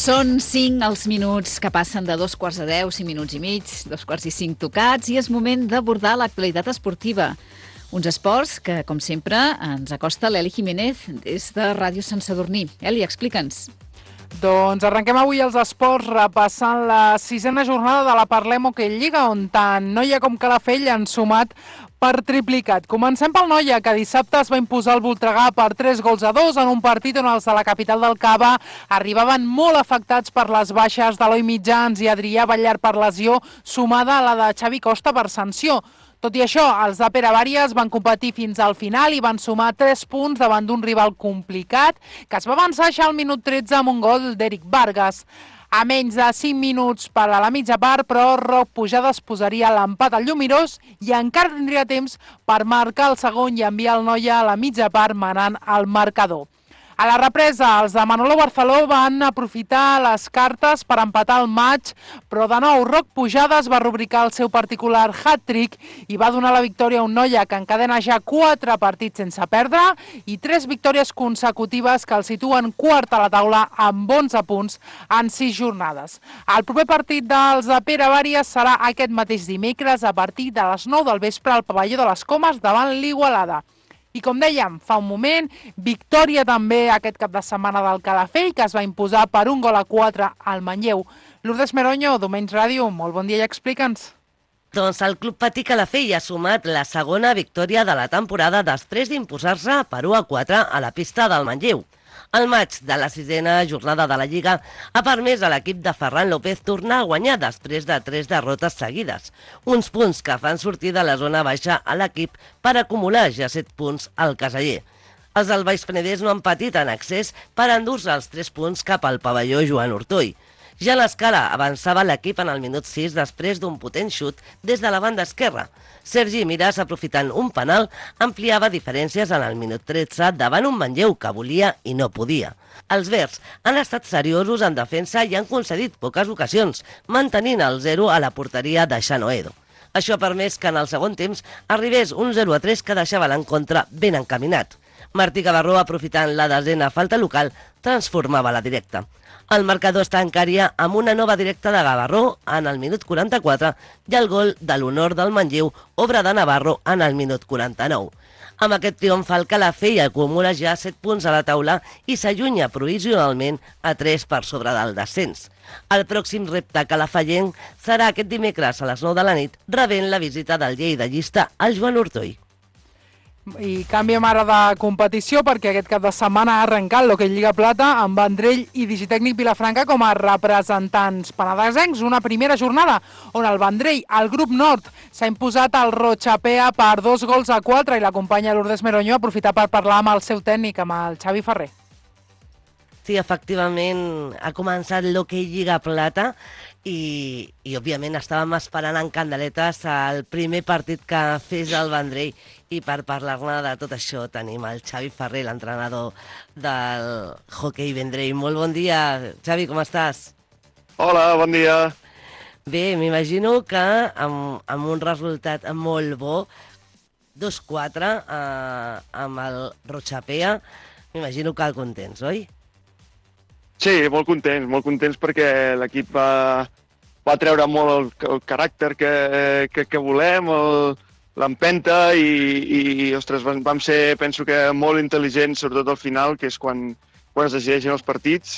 Són cinc els minuts que passen de dos quarts de deu, cinc minuts i mig, dos quarts i cinc tocats, i és moment d'abordar l'actualitat esportiva. Uns esports que, com sempre, ens acosta l'Eli Jiménez des de Ràdio Sant Sadurní. Eli, explica'ns. Doncs arrenquem avui els esports repassant la sisena jornada de la Parlem Hockey Lliga, on tant Noia com Calafell han sumat per triplicat. Comencem pel Noia, que dissabte es va imposar el Voltregà per tres gols a dos en un partit on els de la capital del Cava arribaven molt afectats per les baixes d'Eloi Mitjans i Adrià Ballar per lesió, sumada a la de Xavi Costa per sanció. Tot i això, els de Pere Vàries van competir fins al final i van sumar tres punts davant d'un rival complicat que es va avançar ja al minut tretze amb un gol d'Eric Vargas. A menys de cinc minuts per a la mitja part, però Roc Pujades posaria l'empat al Llumirós i encara tindria temps per marcar el segon i enviar el Noia a la mitja part manant el marcador. A la represa, els de Manolo Barceló van aprofitar les cartes per empatar el maig, però de nou Roc Pujades va rubricar el seu particular hat-trick i va donar la victòria a un Noia que encadena ja quatre partits sense perdre i tres victòries consecutives que el situen quart a la taula amb onze punts en sis jornades. El proper partit dels de Pere Vàries serà aquest mateix dimecres a partir de les nou del vespre al pavelló de les Comes davant l'Igualada. I com dèiem, fa un moment, victòria també aquest cap de setmana del Calafell, que es va imposar per un gol a quatre al Manlleu. Lourdes Meroño, Domenys Ràdio, molt bon dia i explica'ns. Doncs el Club Patí Calafell ha sumat la segona victòria de la temporada després d'imposar-se per u a quatre a la pista del Manlleu. El maig de la sisena jornada de la Lliga ha permès a l'equip de Ferran López tornar a guanyar després de tres derrotes seguides. Uns punts que fan sortir de la zona baixa a l'equip per acumular ja set punts al caseller. Els del Baix Penedès no han patit en excés per endur-se els tres punts cap al pavelló Joan Ortoll. Ja a l'escala avançava l'equip en el minut sis després d'un potent xut des de la banda esquerra. Sergi Miràs, aprofitant un penal, ampliava diferències en el minut tretze davant un Manlleu que volia i no podia. Els verds han estat seriosos en defensa i han concedit poques ocasions, mantenint el zero a la porteria de Xanoedo. Això ha permès que en el segon temps arribés un zero a tres que deixava l'encontre ben encaminat. Martí Gavarró, aprofitant la desena falta local, transformava la directa. El marcador es tancaria amb una nova directa de Gavarró en el minut quaranta-quatre i el gol de l'honor del Manlleu, obra de Navarro, en el minut quaranta-nou. Amb aquest triomf el Calafell acumula ja set punts a la taula i s'allunya provisionalment a tres per sobre del descens. El pròxim repte calafellenc serà aquest dimecres a les nou de la nit, rebent la visita del lleidallista al Joan Ortoll. I canviem ara de competició perquè aquest cap de setmana ha arrencat l'Hockey Lliga Plata amb Vendrell i Digitècnic Vilafranca com a representants penedesencs. Una primera jornada on el Vendrell, el grup nord, s'ha imposat al Rochapea per dos gols a quatre i la companya Lourdes Meroño aprofita per parlar amb el seu tècnic, amb el Xavi Ferrer. Sí, efectivament, ha començat l'Hockey Lliga Plata i, i òbviament estàvem esperant en candeletes el primer partit que fes el Vendrell. I per parlar-ne de tot això tenim el Xavi Ferrer, l'entrenador del Hockey Vendrell. Molt bon dia, Xavi, com estàs? Hola, bon dia. Bé, m'imagino que amb, amb un resultat molt bo, dos quatre eh, amb el Rochapea, m'imagino que el contents, oi? Sí, molt contents, molt contents perquè l'equip va, va treure molt el, el caràcter que, que, que volem, el, l'empenta i, i ostres, vam ser, penso que molt intel·ligents, sobretot al final, que és quan, quan es decideixen els partits.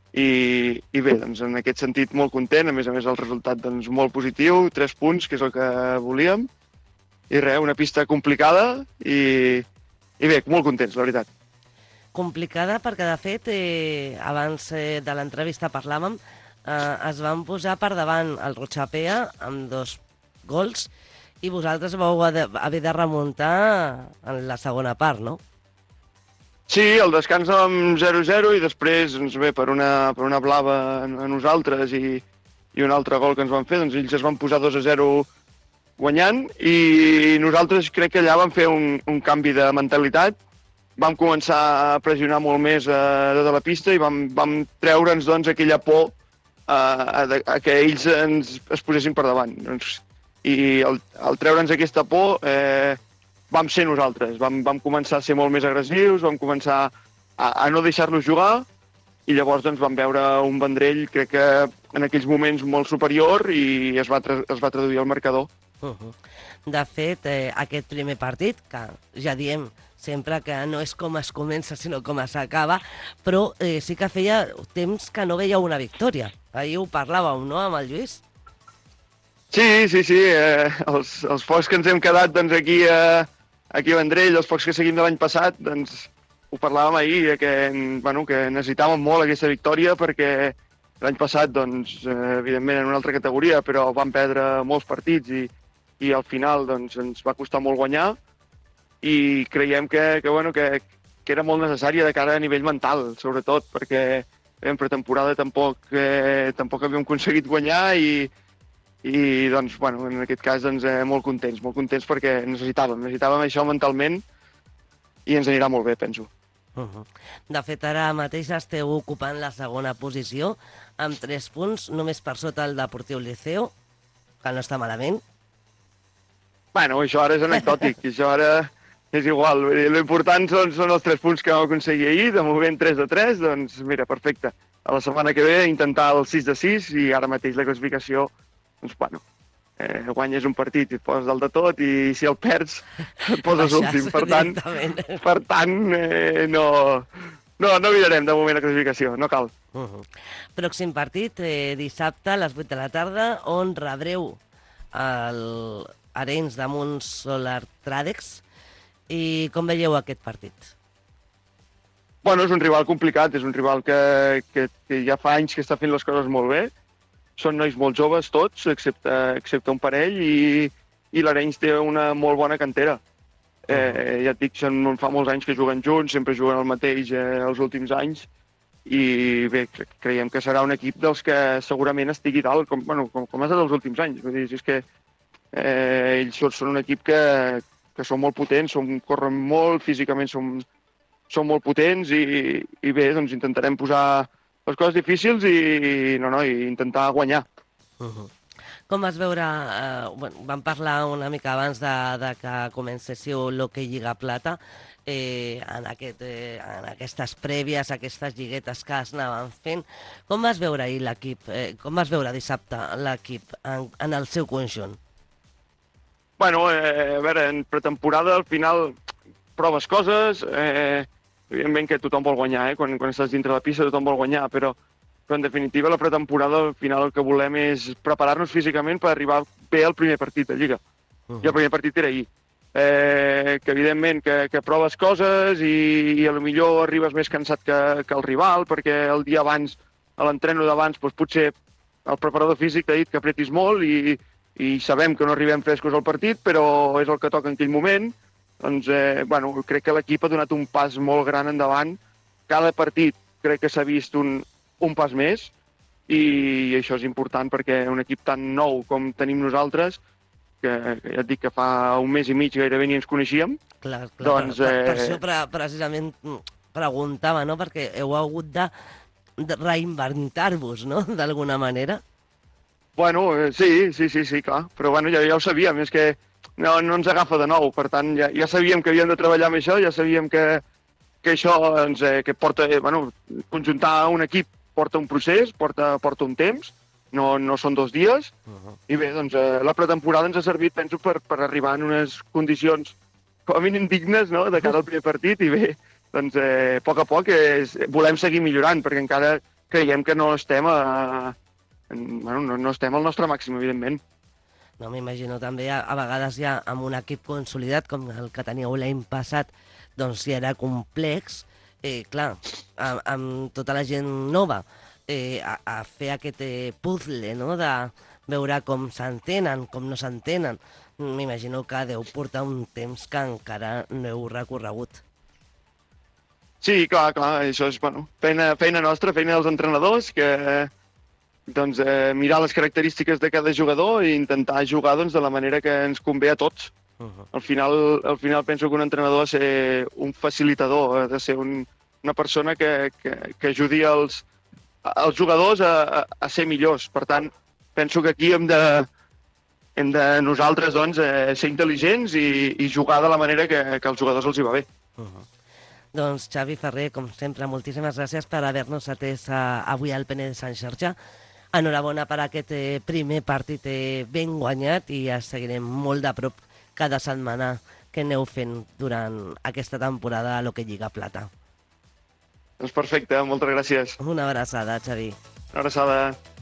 I, i bé, doncs, en aquest sentit molt content, a més a més el resultat doncs, molt positiu, tres punts, que és el que volíem. I res, una pista complicada i, i bé, molt contents, la veritat. Complicada perquè, de fet, eh, abans eh, de l'entrevista parlàvem, eh, es van posar per davant el Rochapea amb dos gols i vosaltres vau haver de remuntar en la segona part, no? Sí, el descans amb zero zero i després, doncs bé, per una, per una blava a nosaltres i, i un altre gol que ens van fer, doncs ells es van posar dos a zero guanyant i nosaltres crec que allà vam fer un, un canvi de mentalitat. Vam començar a pressionar molt més a tota la pista i vam, vam treure'ns doncs, aquella por a, a, a que ells ens, es posessin per davant. Doncs, I al, al treure'ns aquesta por eh, vam ser nosaltres. Vam, vam començar a ser molt més agressius, vam començar a, a no deixar-los jugar i llavors doncs, vam veure un Vendrell, crec que en aquells moments molt superior, i es va, tra es va traduir al marcador. Uh -huh. De fet, eh, aquest primer partit, que ja diem sempre que no és com es comença, sinó com s'acaba, però eh, sí que feia temps que no veieu una victòria. Ahir ho parlàveu, no?, amb el Lluís? Sí, sí, sí. Eh, els, els pocs que ens hem quedat doncs, aquí, eh, aquí a Vendrell, els pocs que seguim de l'any passat, doncs, ho parlàvem ahir, que, bueno, que necessitàvem molt aquesta victòria perquè l'any passat, doncs, eh, evidentment, en una altra categoria, però vam perdre molts partits i, i al final doncs, ens va costar molt guanyar i creiem que, que, bueno, que, que era molt necessària de cara a nivell mental, sobretot, perquè en pretemporada tampoc, eh, tampoc havíem aconseguit guanyar i, i doncs, bueno, en aquest cas doncs, eh, molt contents, molt contents perquè necessitàvem, necessitàvem això mentalment i ens anirà molt bé, penso. Uh -huh. De fet, ara mateix esteu ocupant la segona posició amb tres punts, només per sota el Deportiu Liceo, que no està malament. Bueno, això ara és anecdòtic, això ara és igual. L'important són, són els tres punts que vam aconseguir ahir, de moment tres de tres, doncs mira, perfecte. A la setmana que ve intentar el sis de sis i ara mateix la classificació, doncs bueno, eh, guanyes un partit i et poses dalt de tot i si el perds et poses últim. Per tant, per tant eh, no, no, no mirarem de moment la classificació, no cal. Uh -huh. Pròxim partit, eh, dissabte a les vuit de la tarda, on rebreu el Arenys de Munt Solar Tradex. I com veieu aquest partit? Bueno, és un rival complicat, és un rival que, que, que ja fa anys que està fent les coses molt bé. Són nois molt joves tots, excepte, excepte un parell, i, i l'Arenys té una molt bona cantera. Eh, ja et dic, són, fa molts anys que juguen junts, sempre juguen el mateix eh, els últims anys, i bé, creiem que serà un equip dels que segurament estigui dalt, com, bueno, com, com és dels últims anys. Vull dir, és que eh, ells són un equip que, que són molt potents, són, corren molt, físicament són, són molt potents, i, i bé, doncs intentarem posar les coses difícils i, no, no, i intentar guanyar. Uh -huh. Com vas veure, eh, bueno, vam parlar una mica abans de, de que comencéssiu l'Hockey Lliga Plata, eh, en, aquest, eh, en aquestes prèvies, aquestes lliguetes que es anaven fent. Com vas veure ahir l'equip, eh, com vas veure dissabte l'equip en, en el seu conjunt? Bueno, eh, a veure, en pretemporada al final proves coses, eh, evidentment que tothom vol guanyar, eh? quan, quan estàs dintre la pista tothom vol guanyar, però, però en definitiva la pretemporada al final el que volem és preparar-nos físicament per arribar bé al primer partit de Lliga. Uh -huh. I el primer partit era ahir. Eh, que evidentment que, que proves coses i, i a lo millor arribes més cansat que, que el rival, perquè el dia abans, a l'entreno d'abans, doncs potser el preparador físic t'ha dit que apretis molt i, i sabem que no arribem frescos al partit, però és el que toca en aquell moment. Doncs, eh, bueno, crec que l'equip ha donat un pas molt gran endavant. Cada partit crec que s'ha vist un, un pas més i això és important perquè un equip tan nou com tenim nosaltres, que, que ja et dic que fa un mes i mig gairebé ni ens coneixíem. Clar, clar, doncs, per, per, per eh... això pre precisament preguntava, no?, perquè heu hagut de, de reinventar-vos, no?, d'alguna manera. Bueno, eh, sí, sí, sí, sí, clar, però bueno, ja, ja ho sabíem, és que no, no ens agafa de nou, per tant, ja, ja sabíem que havíem de treballar amb això, ja sabíem que, que això ens, eh, que porta, eh, bueno, conjuntar un equip porta un procés, porta, porta un temps, no, no són dos dies, uh -huh. i bé, doncs eh, la pretemporada ens ha servit, penso, per, per arribar en unes condicions com a mínim dignes, no?, de cara al primer partit, i bé, doncs eh, a poc a poc és, volem seguir millorant, perquè encara creiem que no estem a, en, bueno, no, no estem al nostre màxim, evidentment. No, m'imagino també, a, a vegades ja amb un equip consolidat, com el que teníeu l'any passat, doncs ja era complex, eh, clar, amb, amb tota la gent nova, eh, a, a fer aquest eh, puzzle, no?, de veure com s'entenen, com no s'entenen. M'imagino que deu portar un temps que encara no heu recorregut. Sí, clar, clar, això és, bueno, feina, feina nostra, feina dels entrenadors, que doncs, eh, mirar les característiques de cada jugador i intentar jugar doncs, de la manera que ens convé a tots. Uh -huh. al, final, al final penso que un entrenador ha de ser un facilitador, ha de ser un, una persona que, que, que ajudi els, els jugadors a, a, a ser millors. Per tant, penso que aquí hem de, hem de nosaltres doncs, eh, ser intel·ligents i, i jugar de la manera que, que als jugadors els hi va bé. Uh -huh. Doncs Xavi Ferrer, com sempre, moltíssimes gràcies per haver-nos atès avui al Penedès Sant Xarxa. Enhorabona per aquest primer partit ben guanyat i ja seguirem molt de prop cada setmana que aneu fent durant aquesta temporada a l'Hockey Lliga Plata. Doncs perfecte, moltes gràcies. Una abraçada, Xavi. Una abraçada.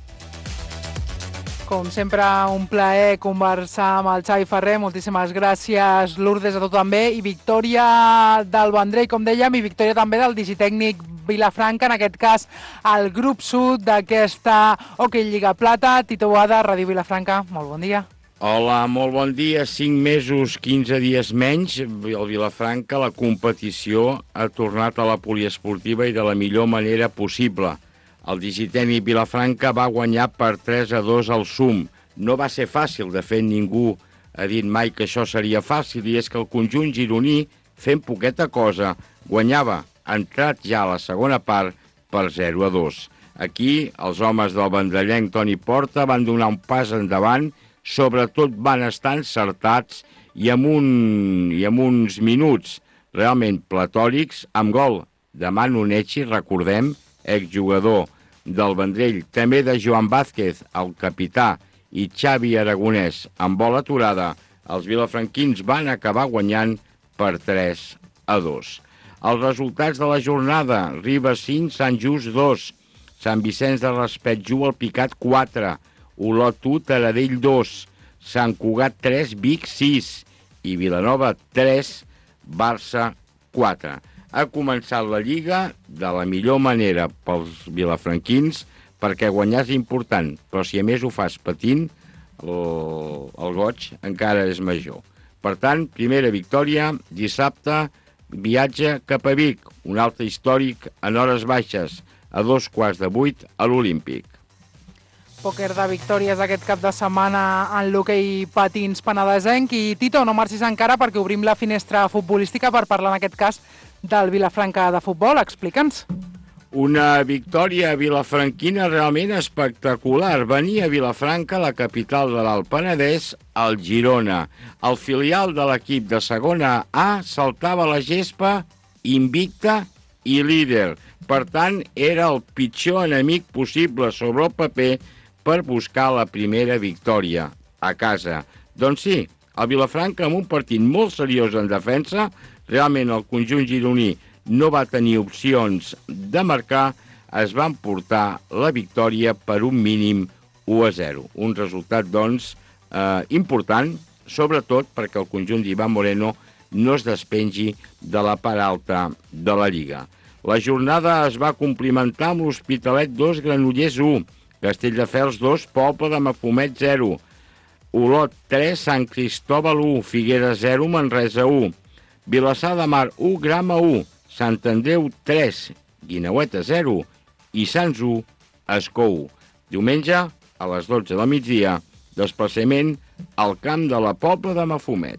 Com sempre, un plaer conversar amb el Xavi Ferrer. Moltíssimes gràcies, Lourdes, a tu també. I victòria del Vendrell, com dèiem, i victòria també del digitècnic Vilafranca, en aquest cas el grup sud d'aquesta Hockey Lliga Plata. Tito Boada, Ràdio Vilafranca, molt bon dia. Hola, molt bon dia. cinc mesos, quinze dies menys. El Vilafranca, la competició, ha tornat a la poliesportiva i de la millor manera possible. El digitècnic Vilafranca va guanyar per tres a dos al S U M. No va ser fàcil, de fet ningú ha dit mai que això seria fàcil, i és que el conjunt gironí, fent poqueta cosa, guanyava, entrat ja a la segona part, per zero a dos. Aquí, els homes del vendrellenc Toni Porta van donar un pas endavant, sobretot van estar encertats i amb, un, i amb uns minuts realment platòrics, amb gol de Manu Necci, recordem, exjugador del Vendrell, també de Joan Vázquez, el capità, i Xavi Aragonès, amb bola aturada. Els vilafranquins van acabar guanyant per tres a dos. Els resultats de la jornada: Ribes cinc, Sant Just dos, Sant Vicenç de Raspetjú, el Picat quatre, Olot u, Taradell dos, Sant Cugat tres, Vic sis i Vilanova tres, Barça quatre. Ha començat la Lliga de la millor manera pels vilafranquins, perquè guanyar és important, però si a més ho fas patint, el, el goig encara és major. Per tant, primera victòria, dissabte, viatge cap a Vic, un altre històric en hores baixes, a dos quarts de vuit a l'Olímpic. Pòquer de victòries aquest cap de setmana en l'hoquei patins penedesenc. I Tito, no marxis encara perquè obrim la finestra futbolística per parlar en aquest cas del Vilafranca de futbol. Explica'ns. Una victòria vilafranquina realment espectacular. Venia a Vilafranca, la capital de l'Alt Penedès, al Girona. El filial de l'equip de segona A saltava la gespa invicta i líder. Per tant, era el pitjor enemic possible sobre el paper per buscar la primera victòria a casa. Doncs sí, el Vilafranca, amb un partit molt seriós en defensa, realment el conjunt gironí no va tenir opcions de marcar, es van portar la victòria per un mínim u a zero. Un resultat, doncs, eh, important, sobretot perquè el conjunt d'Ivan Moreno no es despengi de la part alta de la Lliga. La jornada es va complimentar amb l'Hospitalet dos, Granollers u, Castelldefels dos, Poble de Mafumet zero, Olot tres, Sant Cristòbal u, Figueres zero, Manresa u, Vilassar de Mar u, Grama u, Sant Andreu tres, Guineueta zero i Sants u, Escó u. Diumenge, a les dotze del migdia, desplaçament al camp de la Pobla de Mafumet.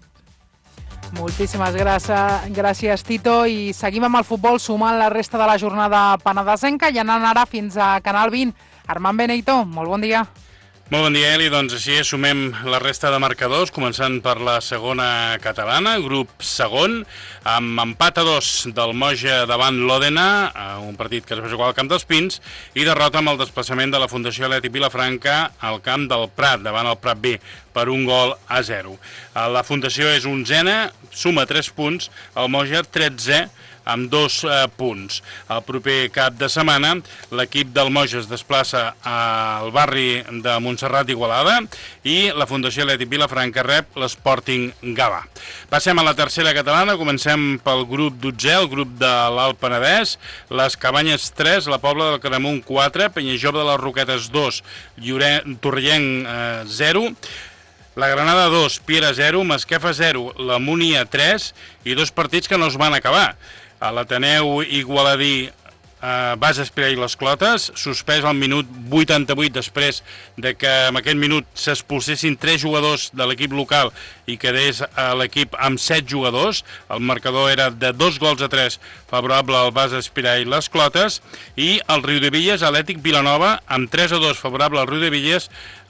Moltíssimes gràcies, gràcies, Tito. I seguim amb el futbol, sumant la resta de la jornada penedesenca i anant ara fins a Canal vint. Armand Beneito, molt bon dia. Molt bon dia, Eli. Doncs així sumem la resta de marcadors, començant per la segona catalana, grup segon, amb empat a dos del Moja davant l'Òdena, un partit que es va jugar al camp dels Pins, i derrota amb el desplaçament de la Fundació Atlètic Vilafranca al camp del Prat, davant el Prat B, per un gol a zero. La Fundació és onzena, suma tres punts, el Moja tretze, amb dos eh, punts. El proper cap de setmana l'equip del Moja es desplaça al barri de Montserrat d'Igualada i la Fundació Atlètic Vilafranca rep l'Sporting Gavà. Passem a la tercera catalana, comencem pel grup dotzè, el grup de l'Alt Penedès, les Cabanyes tres, la Pobla del Caramunt quatre, Penyajove de les Roquetes dos, Torrellenc eh, zero, la Granada dos, Piera zero, Masquefa zero, la Múnia tres i dos partits que no es van acabar. A l'Ateneu Igualadí, eh, Bas Espirar i les Clotes, suspès al minut vuitanta-vuit després de que en aquest minut s'expulsessin tres jugadors de l'equip local i quedés a l'equip amb set jugadors. El marcador era de dos gols a tres favorable al Bas Espirar i les Clotes, i el Riudebitlles Atlètic Vilanova amb tres a dos favorable al Riudebitlles.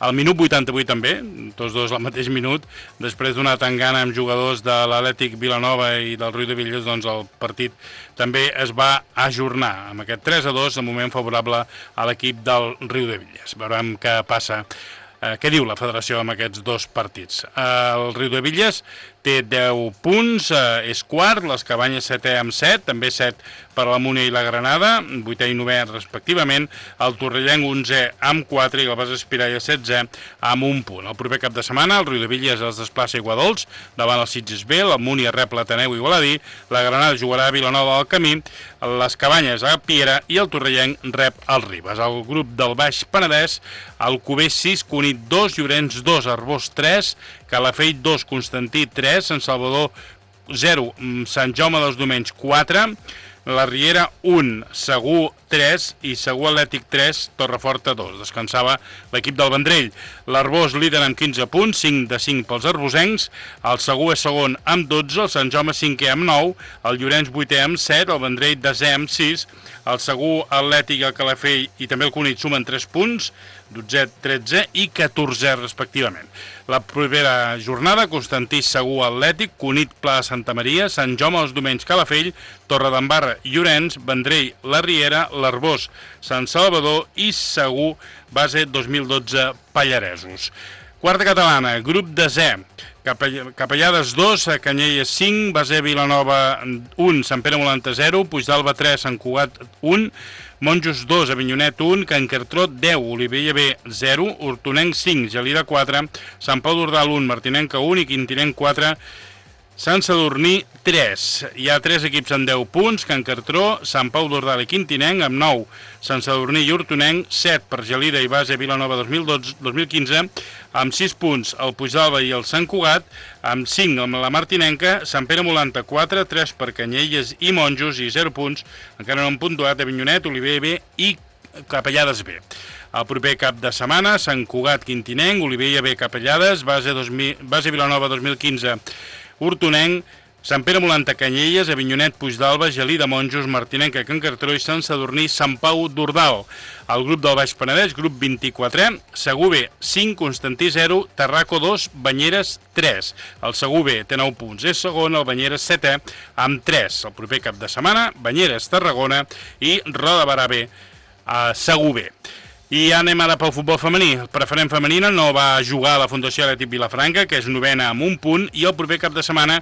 Al minut vuitanta-vuit també, tots dos al mateix minut, després d'una tangana amb jugadors de l'Atlètic Vilanova i del Riudebitlles, doncs el partit també es va ajornar amb aquest tres a dos, de moment favorable a l'equip del Riudebitlles. Veurem què passa. Eh, què diu la federació amb aquests dos partits? Eh, el Riudebitlles té deu punts, eh, és quart, les Cabanyes setè amb set, també set per la Múnia i la Granada, vuitè i novè respectivament, el Torrellenc onzè amb quatre i el Bas Espiralla setzè amb un punt. El proper cap de setmana el Riudebitlles es desplaça a Iguadols davant el Sitges B, la Múnia rep l'Ateneu Igualadí, la Granada jugarà a Vilanova del Camí, les Cabanyes a Piera i el Torrellenc rep el Ribes. El grup del Baix Penedès, el Cubés sis, Cunit dos, Llorenç dos, Arbós tres, Calafell dos, Constantí tres, Sant Salvador zero, Sant Jaume dels Domenys quatre, la Riera un, Segur tres i Segur Atlètic tres, Torreforta dos. Descansava l'equip del Vendrell. L'Arbós líder amb quinze punts, cinc de cinc pels arbosencs, el Segur és segon amb dotze, el Sant Jaume cinquè amb nou, el Llorenç vuitè amb set, el Vendrell desè amb sis, el Segur Atlètic i el Calafell i també el Cunit sumen tres punts, dotzè, tretzè i catorzè respectivament. La propera jornada, Constantí, Segur, Atlètic, Cunit, Pla de Santa Maria, Sant Jaume els Domenys, Calafell, Torredembarra, Llorenç, Vendrell, La Riera, l'Arbós, Sant Salvador i Segur, base dos mil dotze, Pallaresos. Quarta catalana, grup desè, Capellades dos, Canyelles cinc, base Vilanova un, Sant Pere Molanta zero, Puigdalba tres, Sant Cugat un, Monjos dos, Avinyonet un, Can Cartró deu, Olivella B zero, Hortonenc cinc, Gelida quatre, Sant Pau d'Ordal un, Martinenca un i Quintinenc quatre, Sant Sadurní tres. Hi ha tres equips amb deu punts, Can Cartró, Sant Pau d'Ordal i Quintinenc amb nou, Sant Sadurní i Hortonenc, set per Gelida i base Vilanova dos mil dotze, dos mil quinze, amb sis punts el Puigdalba i el Sant Cugat, amb cinc amb la Martinenca, Sant Pere Molanta quatre, tres per Canyelles i Monjos i zero punts, encara no han puntuat Avinyonet, Oliver B i Capellades B. El proper cap de setmana, Sant Cugat, Quintinenc, Olivella B, Capellades, base, dos mil, base Vilanova dos mil quinze, Hortonenc, Sant Pere Molanta, Canyelles, Avinyonet, Puigdalba, Gelida, Monjos, Martinenca, Can Cartró i Sant Sadurní, Sant Pau d'Ordal. El grup del Baix Penedès, grup vint-i-quatre, Segur B cinc, Constantí zero, Tarraco dos, Banyeres tres. El Segur B té nou punts, és segon, el Banyeres setè amb tres. El proper cap de setmana, Banyeres, Tarragona i Roda Barà B, a Segur B. I ja anem ara pel futbol femení. El preferent femenina no va jugar a la Fundació Atlètic Vilafranca, que és novena amb un punt, i el proper cap de setmana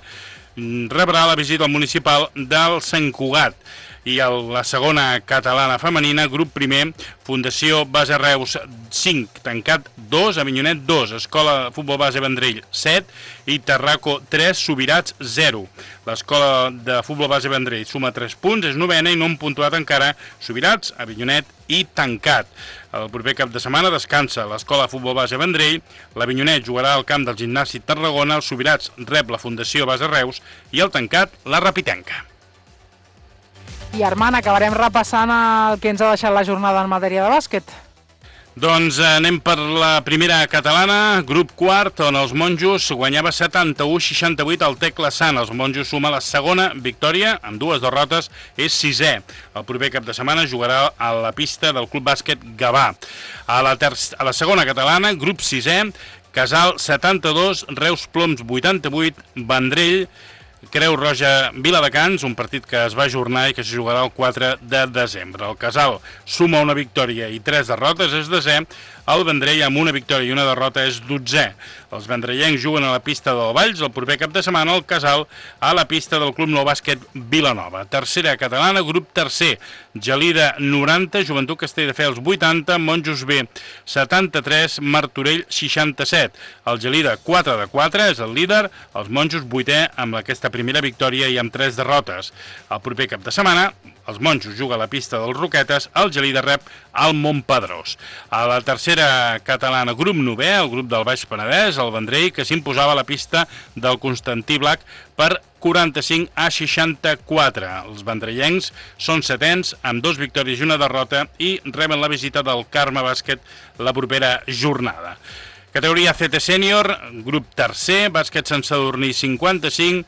rebrà la visita al municipal del Sant Cugat. I el, la segona catalana femenina, grup primer, Fundació Base Reus cinc, Tancat dos, Avinyonet dos, Escola Futbol Base Vendrell set i Tarraco tres, Subirats zero. L'Escola de Futbol Base Vendrell suma tres punts, és novena i no han puntuat encara Subirats, Avinyonet i Tancat. El proper cap de setmana descansa l'Escola Futbol Base Vendrell, l'Avinyonet jugarà al camp del Gimnàstic Tarragona, el Subirats rep la Fundació Base Reus i el Tancat la Rapitenca. I Armand, acabarem repassant el que ens ha deixat la jornada en matèria de bàsquet. Doncs anem per la primera catalana, grup quart, on els Monjos guanyava setanta-u seixanta-vuit al Tecla Sant. Els Monjos suma la segona victòria, amb dues derrotes, és sisè. El proper cap de setmana jugarà a la pista del Club Bàsquet Gavà. A la, a la segona catalana, grup sisè, Casal setanta-dos, Reus Ploms vuitanta-vuit, Vendrell, Creu Roja Viladecans, un partit que es va ajornar i que se jugarà el quatre de desembre. El Casal suma una victòria i tres derrotes, és desè. El Vendrell, amb una victòria i una derrota, és dotzè. Els vendrellencs juguen a la pista del Valls el proper cap de setmana, el Casal a la pista del Club Nou Bàsquet Vilanova. Tercera catalana, grup tercer, Gelida noranta, Joventut Castelldefels vuitanta, Monjos B setanta-tres, Martorell seixanta-set. El Gelida quatre de quatre, és el líder, els Monjos vuitè amb aquesta primera victòria i amb tres derrotes. El proper cap de setmana, els Monjos juga a la pista dels Roquetes, el Gelida rep al Montpedrós. A la tercera catalana, grup novè, el grup del Baix Penedès, el Vendrell, que s'imposava a la pista del Constantí Blac per quaranta-cinc a seixanta-quatre. Els vendrellencs són setens amb dos victòries i una derrota i reben la visita del Carme Bàsquet la propera jornada. Categoria C T Sènior, grup tercer, Bàsquet Sant Sadurní cinquanta-cinc,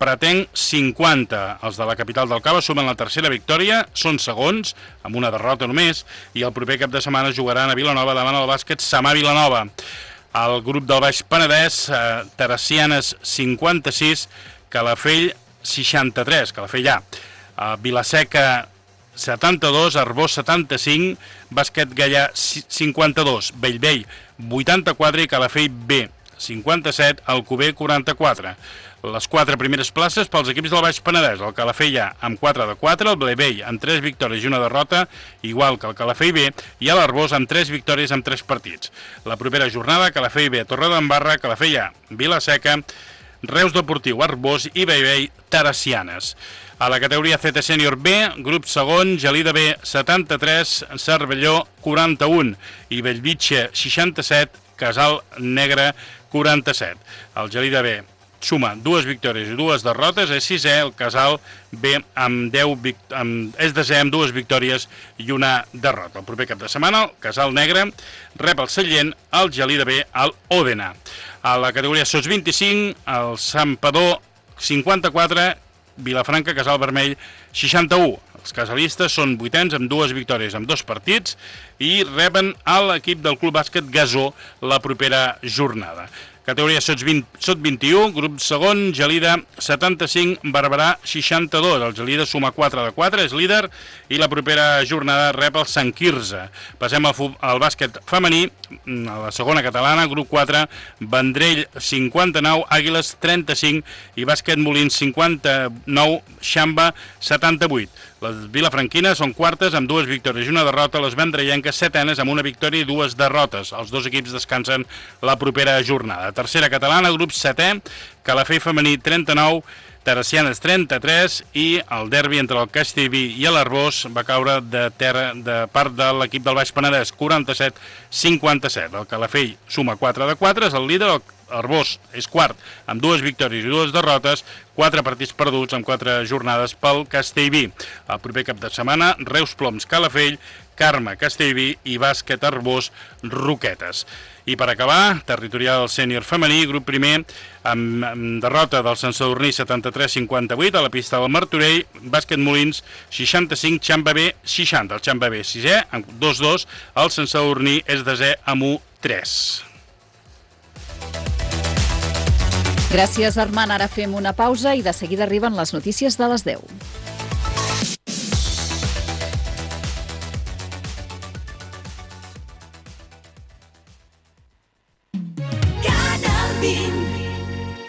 pretenc cinquanta. Els de la capital del Cava sumen la tercera victòria, són segons, amb una derrota només, i el proper cap de setmana jugaran a Vilanova davant el bàsquet Samà Vilanova. El grup del Baix Penedès, eh, Teresianes cinquanta-sis, Calafell seixanta-tres, Calafell A. Uh, Vilaseca setanta-dos, Arbós setanta-cinc, Bàsquet Gaià cinquanta-dos, Bellvei vuitanta-quatre i Calafell B cinquanta-set, Alcover quaranta-quatre. Les quatre primeres places pels equips del Baix Penedès, el Calafell A amb quatre de quatre, el Bellvei amb tres victòries i una derrota, igual que el Calafell B, i l'Arbós amb tres victòries amb tres partits. La propera jornada, Calafell B, Torredembarra, Calafell A, Vilaseca, Reus Deportiu, Arbós i Bellvei, Teresianes. A la categoria C T Sènior B, grup segon, Gelida B setanta-tres, Cervelló quaranta-un i Bellvitge seixanta-set, Casal Negre quaranta-set. El Gelida B suma dues victòries i dues derrotes, és sisè, el Casal B amb deu amb, és desè amb dues victòries i una derrota. El proper cap de setmana, el Casal Negre rep el Sallent, el Gelida B al Òdena. A la categoria Sots vint-i-cinc, el Santpedor cinquanta-quatre, Vilafranca, Casal Vermell, seixanta-u. Els casalistes són vuitens amb dues victòries amb dos partits i reben a l'equip del Club Bàsquet Gasó la propera jornada. Categoria Sots vint-i-u, grup segon, Gelida setanta-cinc, Barberà seixanta-dos. El Gelida suma quatre de quatre, és líder, i la propera jornada rep el Sant Quirze. Passem al, al bàsquet femení, a la segona catalana, grup quatre, Vendrell cinquanta-nou, Àguiles trenta-cinc i Bàsquet Molins cinquanta-nou, Xamba setanta-vuit. Les vilafranquines són quartes amb dues victòries i una derrota, les vendrellenques setenes amb una victòria i dues derrotes. Els dos equips descansen la propera jornada. Tercera catalana, grup setè, Calafell femení trenta-nou, Teresianes trenta-tres i el derbi entre el Castellví i l'Arbós va caure de, terra, de part de l'equip del Baix Penedès, quaranta-set cinquanta-set. El Calafell suma quatre de quatre, és el líder, el Arbós és quart amb dues victòries i dues derrotes, quatre partits perduts amb quatre jornades pel Castellví. El proper cap de setmana, Reus Ploms Calafell, Carme Castellví i Bàsquet Arbós Roquetes. I per acabar, territorial sènior femení, grup primer, amb, amb derrota del Sant Sadurní setanta-tres cinquanta-vuit a la pista del Martorell, Bàsquet Molins seixanta-cinc, Xamba B seixanta. El Xamba B sisè amb dos dos, el Sant Sadurní és desè amb u tres. Gràcies, Armand. Ara fem una pausa i de seguida arriben les notícies de les deu.